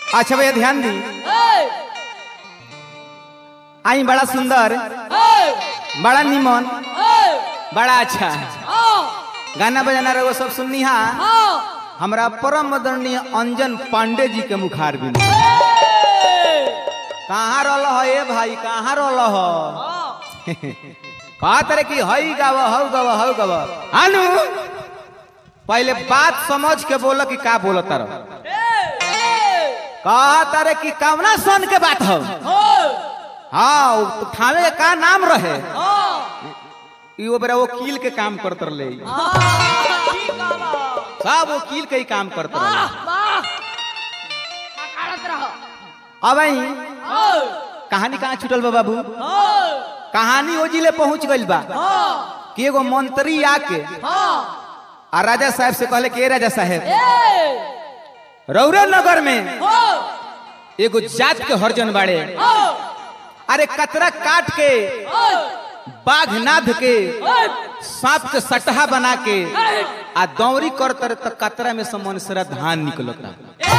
अच्छा भैया ध्यान दी। आई बड़ा सुंदर, बड़ा निमन, बड़ा अच्छा गाना बजाना रहो सब सुननी हा। हमरा परम आदरणीय अंजन पांडे जी के मुखार भी कहाँ रल है भाई, कहाँ रल कहा तरह की हई गाव हऊ गव हऊ गव अनु पहले बात समझ के बोल कि का बोल तार कहा तारे कि कवना सन के बात हो। हाँ थाने का नाम रहे वकील के काम करते रहे, सब वकील के ही काम करते रहे। अब कहानी कहाँ छूटल बा बाबू, कहानी ओ जिले पहुंच गई बा कि एगो मंत्री आके आ राजा साहब से कहले कि राजा साहब रौरा नगर में एगो जात के हरजन बाड़े, अरे कतरा काट के बाघ नाध के सांप के सटहा बना के आ दौरी करते तो कतरा में समनसरा धान निकलता।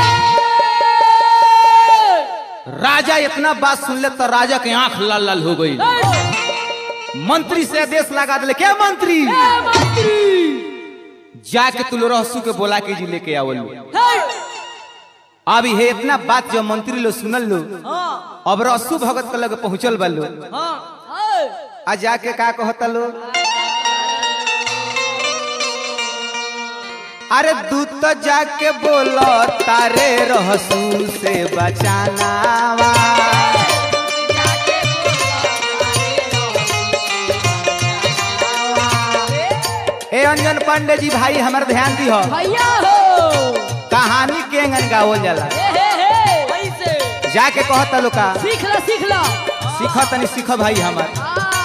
राजा इतना बात सुन ले तो राजा के आंख लाल लाल हो गई। मंत्री से आदेश लगा दिले, क्या मंत्री जाके तुल रहसू के बोला के जी लेके आवल। अब ये इतना बात जो मंत्री लो सुनल लो, अब रसू भगत के लगे पहुंचल बालो आ जाके का कहता लो, अरे दूत जाके बोलो तारे रहसू से बचाना। ए अंजन पांडे जी भाई हमार ध्यान दी हो, कहानी के अंगन गावल जाला। जाके कहता लो का सीख तनी सीख भाई हमार।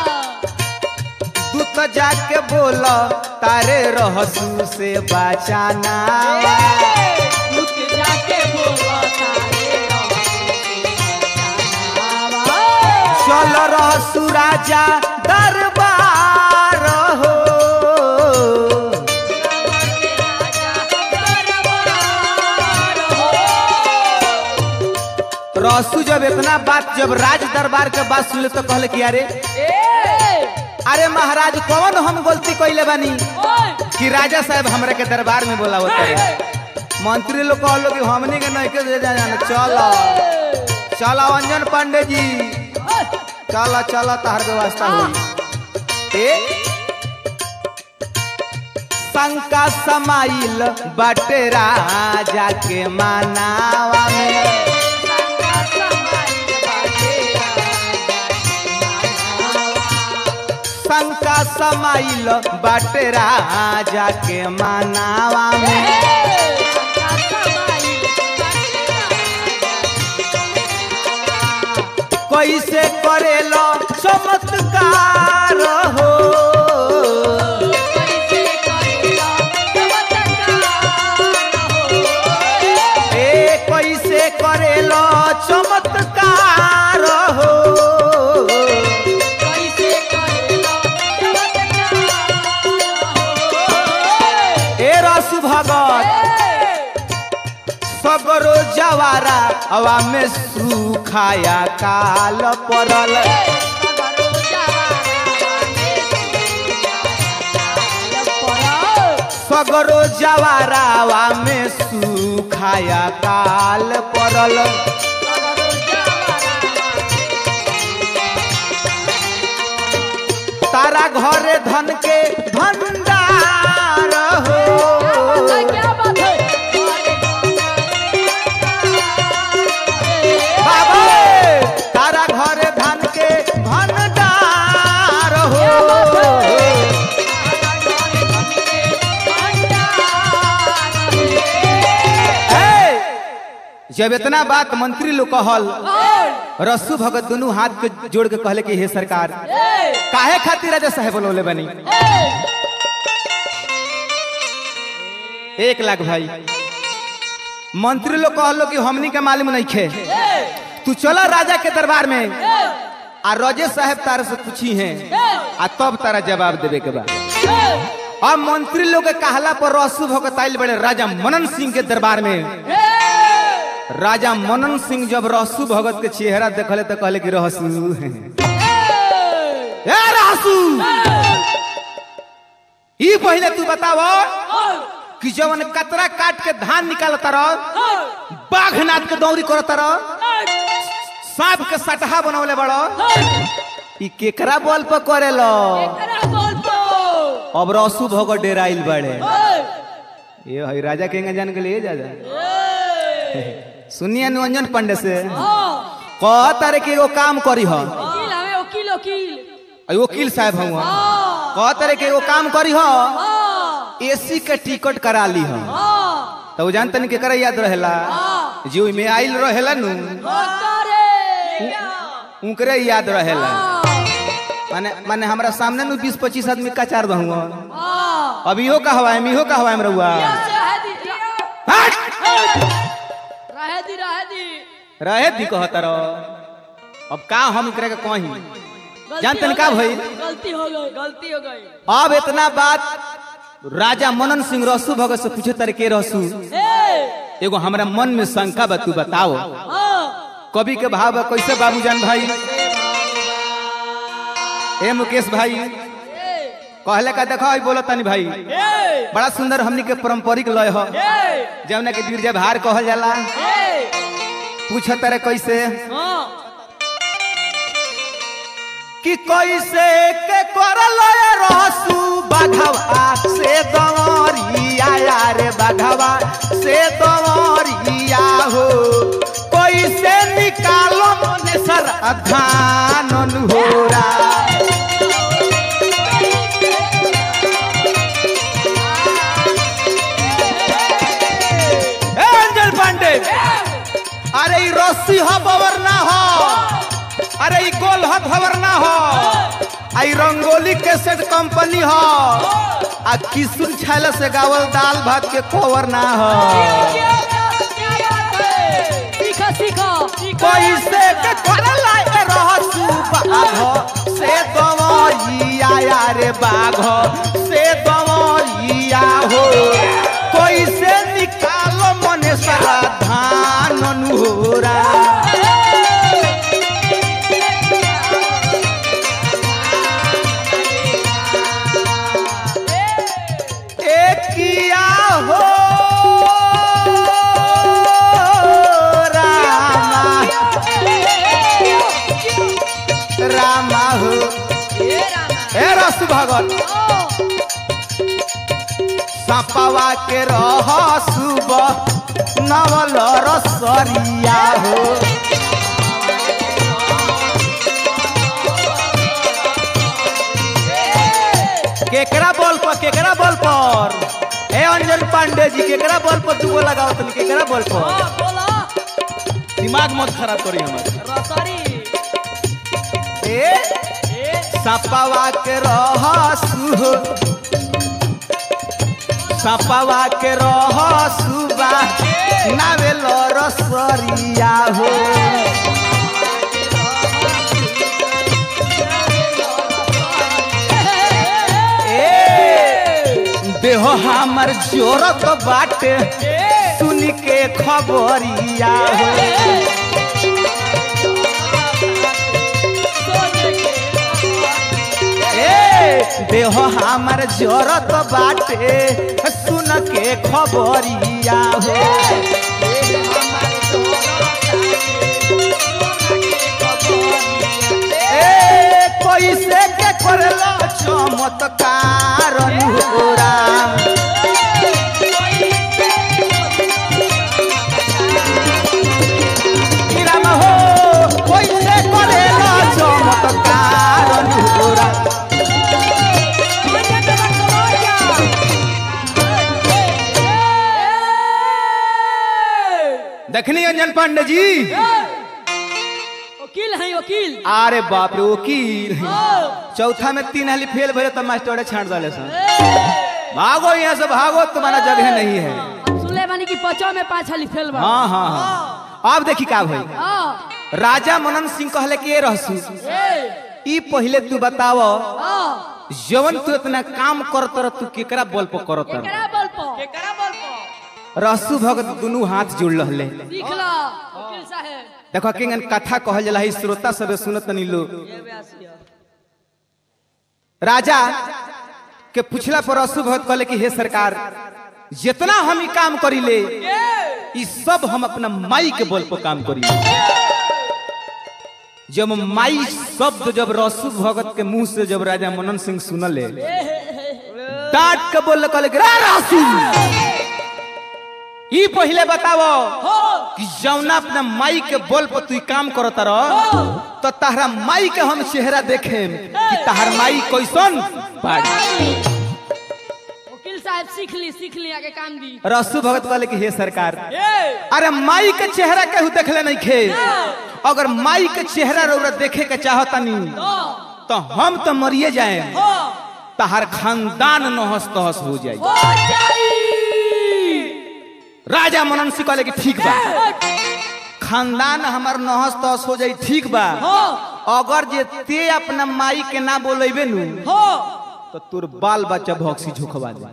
तू तो जाके बोलो तारे रहसू से बचाना, चलो रहसू राजा दरबार हो। रहसू जब इतना बात जब राज दरबार के बात सुन ले तो कहले कि अरे महाराज कौन हम गलती कैले बानी कि राजा साहब हमरा के दरबार में बोला होता है। मंत्री लोग कहलो कि हमने के नहीं के जाना। चलो चलो अंजन पांडे जी चलो चलो तार व्यवस्था हुई। शंका समाइल बाटे राजा के मानावा में, शंका समाइल बाटे राजा के मानावा में। कैसे करेलो चमत्कार हो, कैसे करेलो चमत्कार हो। सगरो जवारा हवा में सुखाया काल पड़ल, सगरो जवारा हवा में सुखाया काल पड़ल। तारा घरे धन के भंडार हो, तारा घरे धन के भंडार हो। जब इतना बात मंत्री लोग कहल, रसू भगत दोनों हाथ के जोड़ के कहले कि हे सरकार काहे खातिर राजा साहब बोलोले बनी। 1 लाख भाई मंत्री लोग कहलो कि हमनी के मालूम नहीं खे, तू चला राजा के दरबार में आ राजे साहब तारा से पूछी है आ तब तारा जवाब देवे के बाद। अब मंत्री लोग के कहला पर रसू भगत आइल बड़े राजा मनन सिंह के दरबार में राजा मनन सिंह जब रहसु भगत के चेहरा देखले तो कहले कि रहसु ए रहसु ई पहले तू बताव कि जवन कतरा काट के धान निकालता रह बाघनाथ के दौरी करता रह सांप के सटहा बनवले बड़ो ई केकरा बल पर करेलो अब रहसु भगत डेराइल बड़े ये हई राजा के जान के लिए जा सुनिए निरंजन पांडे से कह तारे के एगो काम करी हो वकील साहब हुआ कह तारे के एगो काम करी हो एसी के टिकट करा ली हो तो जानते नहीं केकरा याद रहेला जो में आइल रहेला नु उनकरे याद रहेला माने हमरा सामने नु 20-25 आदमी का चार बहुआ अब इहो कहवा है मिहो कहवा है रहुआ रहे दी कहता रहो अब का हम करे कहीं जानते का भाई गलती हो गई अब इतना बात राजा मनन सिंह रहसु भगत से पूछे तारे के रहसु एगो हमरा मन में शंका बा तू बताओ कवि के भाव कैसे बाबूजान भाई ए मुकेश भाई कहले का देखो बोलो तनी भाई बड़ा सुंदर हमनी के पारंपरिक लय हो जौना के गिरजा भार कहल जाला पूछ तारे कैसे कि कैसे के करल रहसु बाघवा से दवरिया रे बाघवा से दवरिया हो कैसे निकालो मने सर धान होरा अरे ई रस्सी हो बवर ना हो अरे ई गोल हो खबर ना हो आई रंगोली कैसेट कंपनी हो आ किशोर छैला से गावल दाल भात के कवर ना हो कैसे के करला रहसु बाघ से दवरिया रे बाघ से दवरिया हो कैसे निकालो मने सारा धान अनुहोरा किया हो रामा हो ए रस भगत सपवा के रह सुब नवल रसरिया हो केकरा बॉल पर ए अंजन पांडे जी केकरा बॉल पर दुगो लगाओ तुम केकरा बॉल पर दिमाग मत खराब करी हमारे सपवा के रहसु सपवा के रहसुबा नावेल रसरिया हो देह हमर जोरत बाटे सुन के खबरिया हो देह हमर जोरत बाटे सुन के खबरिया हो कैसे के करला चमत्कार अनुहोरा राम हो कैसे करेला चमत्कार अनुहोरा देखनी अंजन पांडे जी वकील है वकील अरे बाप रे वकील चौथा में 3 हाली फेल भरे तो मास्टर छांट डाले सर भागो यहाँ से भागो तुम्हारा जगह नहीं है सुनले बानी की 5 में 5 हाली फेल बा हाँ हाँ हाँ अब देखी का भाई राजा मनन सिंह कहले के रहसु ई पहले तू बताव जवन तू इतना काम करत रह तू केकरा बल पर करत केकरा बल पर रसू भगत दोनों हाथ जुड़ रहले। सीख लो वकील साहब। देखो किंगन कथा कहल जला है, श्रोता सब सुनत नहीं लो। राजा के पूछला पर रसू भगत कहले कि हे सरकार, जितना हम ई काम करीले ई सब हम अपना माई के बल पर काम करीले। जब माई शब्द जब रसू भगत के मुंह से जब राजा मनन सिंह सुनले, डांट के बोल कहले कि रसू ई पहले बताओ कि जौना अपना माई के बोल पर तू काम करता रह तो तहरा माई के हम चेहरा देखे कि तहर माई कैसन बाड़ी। वकील साहब सीख ली आगे काम दी। रसू भगत कहले कि हे सरकार, अरे माई के चेहरा केहू देखले नहीं खे, अगर माई के चेहरा रौरा देखे के चाहतनी तो हम तो मरिए जाए, तहर खानदान नहस तहस हो जाए। राजा मनन सिंह कहले कि ठीक बा, खानदान हमार नहस तहस हो जाए, ठीक बा। अगर जे ते अपना माई के ना बोलेबे नु तो तोर बाल बच्चा भौक्सी झोंकवा दे।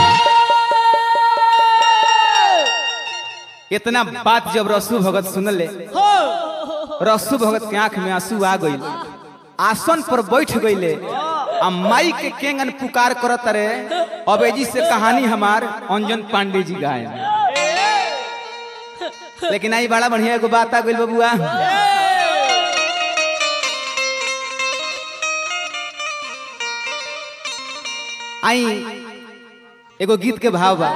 इतना बात जब रसू भगत सुनले, रसू भगत के आंख में आंसू आ गई, आसन पर बैठ गईले, आ माई के केंगन पुकार करत रे। अबेजी से कहानी हमार अंजन पांडे जी गाए, लेकिन आई बड़ा बढ़िया एगो बात आ गई बबुआ। आई एगो गीत के भाव बा,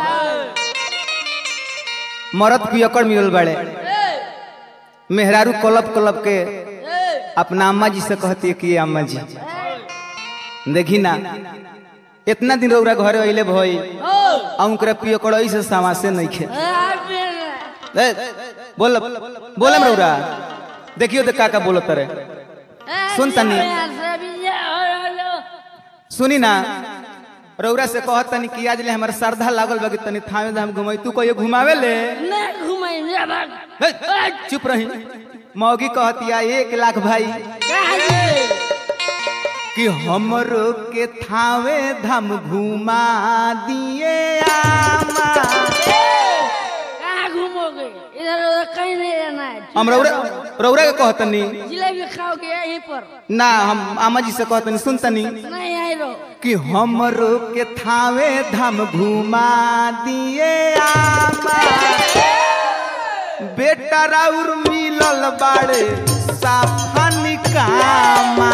मरद पियकड़ मिलल बड़े, मेहरारू कलब कलब के अपना अम्मा जी से कहती है कि अम्मा जी देखी ना, इतना दिन रौरा घरे अइले भई औकरा पियकड़ ऐसे समासे नहीं खे। बोल बोलम रौरा, देखियो देख का बोलत रे, सुन तनी सुनी ना। रौरा से कहत तनी कि आज ले हमर श्रद्धा लागल बा कि तनी थामे धाम घुमाई, तू कहियो घुमावे ले नहीं घुमाई जा भाग। चुप रही। मौगी कहतिया 1 लाख भाई कि हमरो के थावे धाम घुमा दिए आमा। कहाँ घूमोगे, इधर उधर कहीं नहीं रहना है। हम रौरा के कहतनी जिलेबी खाओगे यहीं पर ना, हम आमा जी से कहतनी सुनतनी नहीं आई रो कि हमरो के थावे धाम घुमा दिए आमा। बेटा राउर मिलल बाड़े साफन कामा।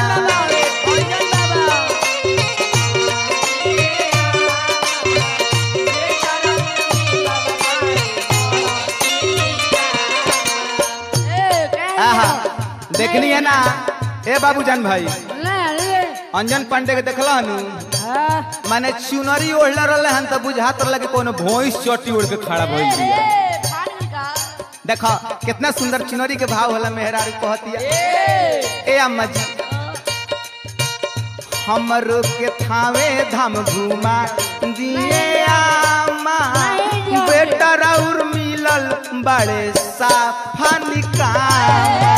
देखनी है ना ए बाबूजान भाई, अंजन पांडे के देखला हनु, माने चुनरी ओढ़ला रहले हन त बुझात रहले कि कोनो भैंस चोटी ओढ़ के खड़ा भइल बिया। देखो कितना सुंदर चुनरी के भाव होला। मेहरारू कहतिया ए अम्मा जी हमरो के थावे धाम घुमा दिए आमा। बेटा राउर मिलल बड़े साफन कामा।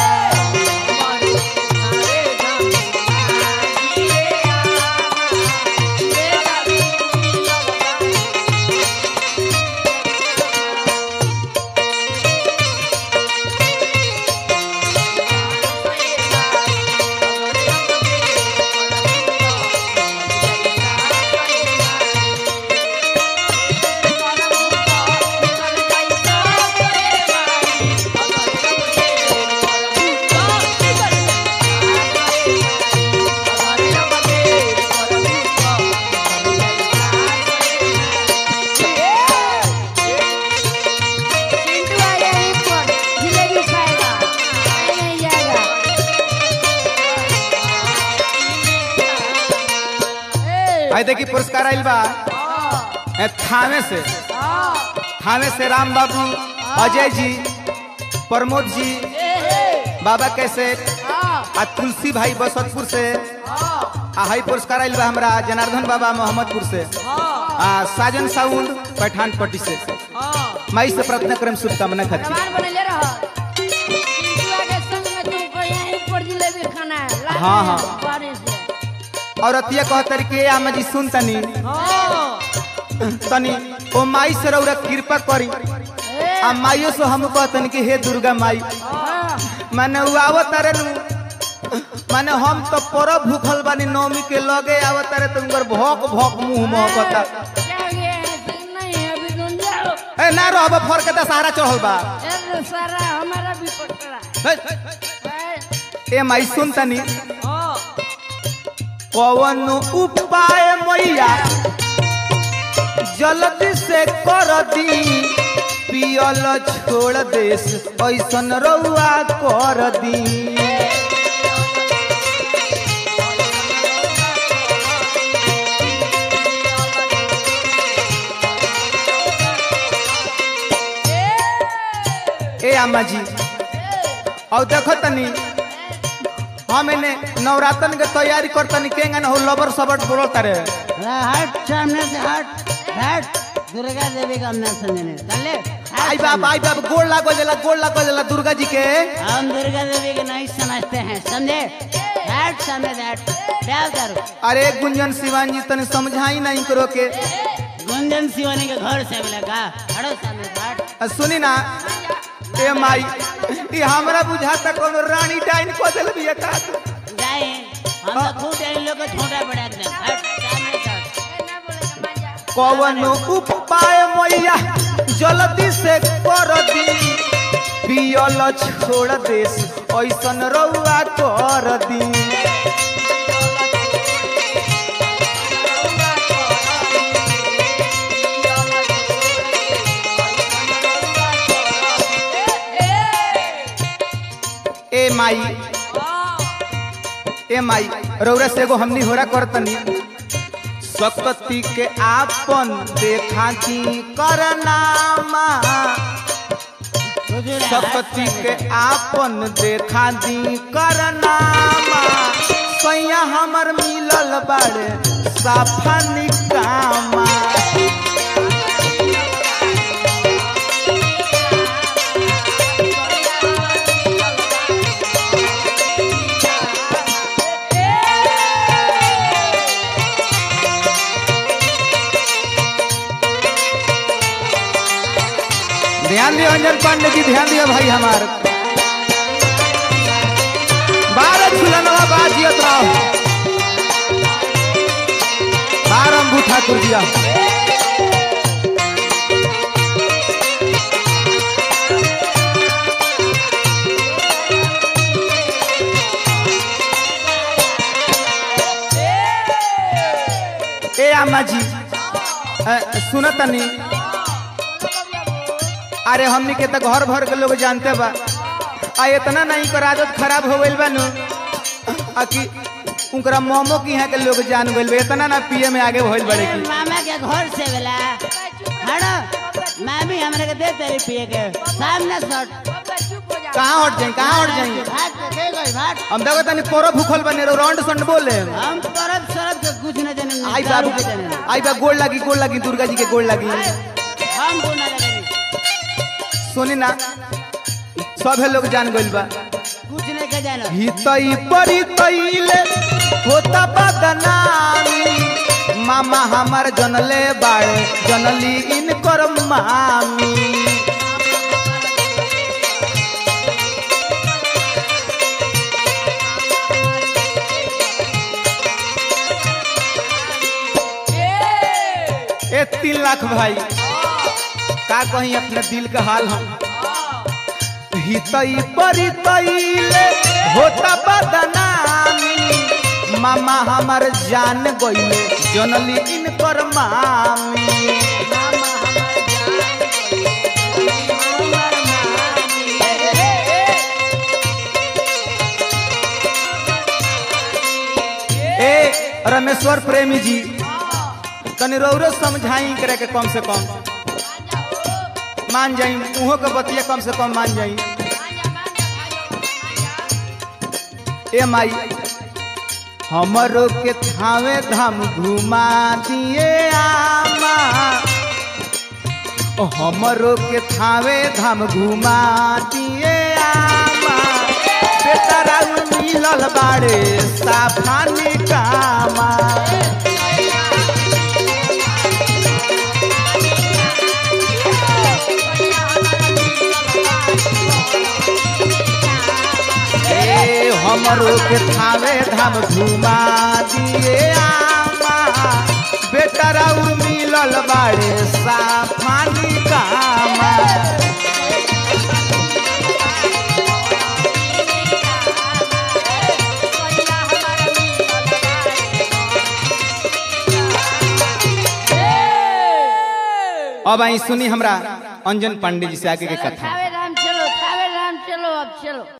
आई देखी पुरस्कार आइल बा थाने से राम बाबू, अजय जी, प्रमोद जी, बाबा कैसे आ तुलसी भाई बसतपुर से। हाई पुरस्कार आइल बा हमरा जनार्दन बाबा मोहम्मदपुर से, साजन साउंड पठानपट्टी से। माई से प्रार्थना करम शुभकामना खातिर। हाँ हाँ और अतिया कहतर के आमा जी सुन तनी तनी ओ माई से रौरा कृपा करी आ माइयो से हम कहतन कि हे दुर्गा माई माने आवत तारे नु माने हम तो पर भूखल बानी नौमी के लगे आवत तारे तुमकर भौक भौक मुंह महकता ए ना रहब फर के दशहरा चढ़ल बा सारा हमारा भी पकड़ा ए माई सुन तनी कौन उपाय मैया जल्दी से कर दी पियल छोड़ देस ऐसन रउआ कर दी ए अम्मा जी और देखो तनी हम इन्हें नवरात्रन के तैयारी करतनी केंगन हो लबर सबट बोलो तारे हट सामने से हट दुर्गा देवी का नाम समझने चले आई बाप गोड़ लागो जला दुर्गा जी के हम दुर्गा देवी के नहीं समझते हैं समझे हट सामने से हट क्या करो अरे गुंजन शिवान जी तने समझाई नहीं करो के गुंजन शिवानी के घर से मिलेगा हटो सामने से हट सुनी ना ए माई ई हमरा बुझाता कोनो रानी डाइन को देल बिया का जाए हम तो खुद इन लोग को छोटा बड़ा एकदम हट सामने से कौन उपाय मैया जल्दी से कर दी पियल छोड़ देस ऐसन रउआ कर दी ए माई रौरा से एगो हमनी होरा करतनी सकती के आपन देखा की करनामा सकती के आपन देखा दी करनामा सैया हमर मिलल बाड़े साफा निकामा ध्यान दियो अंजन पांडे जी ध्यान दियो भाई हमार 12 झूलनवा बाजियत रहो 12 अंबू ठाकुर जी ए अम्मा जी सुनतनी अरे हमनी के तो घर भर के लोग जानते बा आ इतना नहीं कर आदत खराब हो गइल बा नु कि उनकरा मोमो की यहाँ के लोग जान गइल बा इतना ना पिए में आगे भइल बड़े की मामा के घर से बेला हड़ो मामी हमरे के दे तेरी पिए के सामने सट कहां हट जाई भाग के गई भाग हम देखो तनी पोरो भूखल बने रो रौंड संड बोले हम तरफ सरफ के कुछ न जाने आई बा गोड़ लगी दुर्गा जी के गोड़ लगी हम बोलना लगे सुनी ना सभे लोग जान गइल बा कुछ नहीं के जानो हितई परी तइले होता बदनामी मामा हमार जनले बाड़े जनली इनकर मामी ए 3 लाख भाई का कहीं अपने दिल का हाल हम हितई परी तइले होता बदनामी मामा हमार जान गइले जनली इनकर मामी ए रमेश्वर प्रेमी जी तनी रौरो समझाई करे के कम से कम मान जाई उहो के बतिया कम से कम मान जाई ए माई हमरो के थावे धाम घुमा दिए आमा हमरो के थावे धाम घुमा दिए आमा बेटा राउ मिलल बाड़े साफानी कामा हमरो के थावे धाम घुमा दिए आमा बेटा राउर मिलल बाड़े साफानी कामा अब आई सुनी हमरा अंजन पांडे जी से आगे के कथा। थावे राम चलो अब चलो।